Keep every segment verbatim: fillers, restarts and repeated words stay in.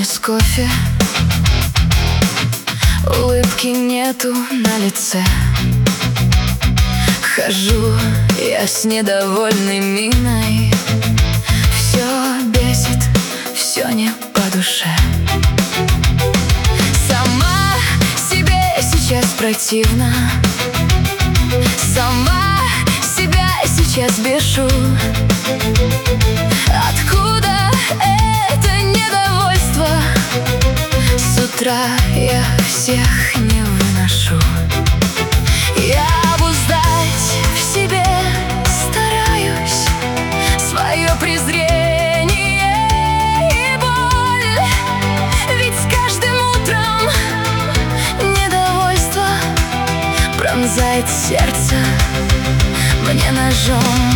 без кофе, улыбки нету на лице. Хожу я с недовольной миной, все бесит, все не по душе. Сама себе сейчас противна, сама себя сейчас бешу. Откуда это недовольство? С утра я всех не выношу. Я обуздать в себе стараюсь свое презрение и боль. Ведь с каждым утром недовольство пронзает сердце мне ножом.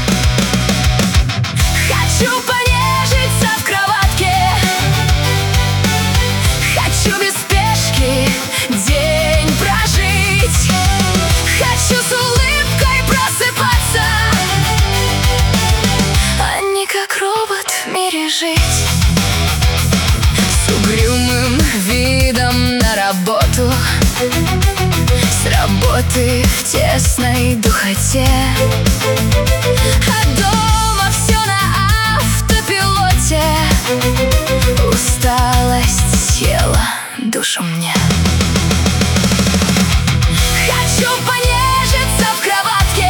Хочу понежиться в кроватке, хочу без спешки день прожить, хочу с улыбкой просыпаться, а не как робот в мире жить. С угрюмым видом на работу, с работы в тесной духоте, а дома все на автопилоте. Усталость села душу мне. Хочу понежиться в кроватке,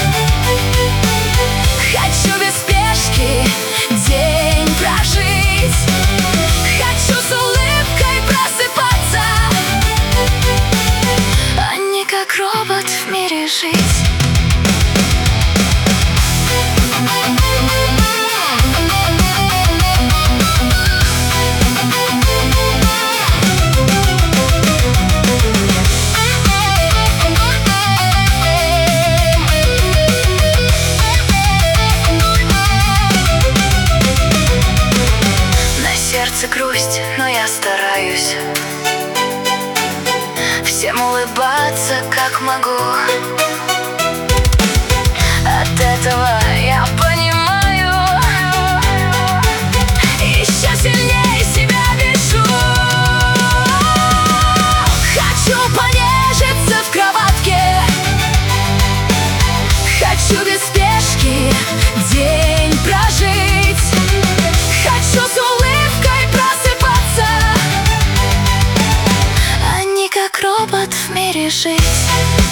хочу без спешки день прожить, хочу с улыбкой просыпаться, а не как робот в мире жить. Грусть, но я стараюсь всем улыбаться, как могу. От этого я понимаю, еще сильнее себя бешу. Хочу понежиться в кроватке, хочу без спешки день прожить, хочу с улыбкой просыпаться, а не как робот в мире жить.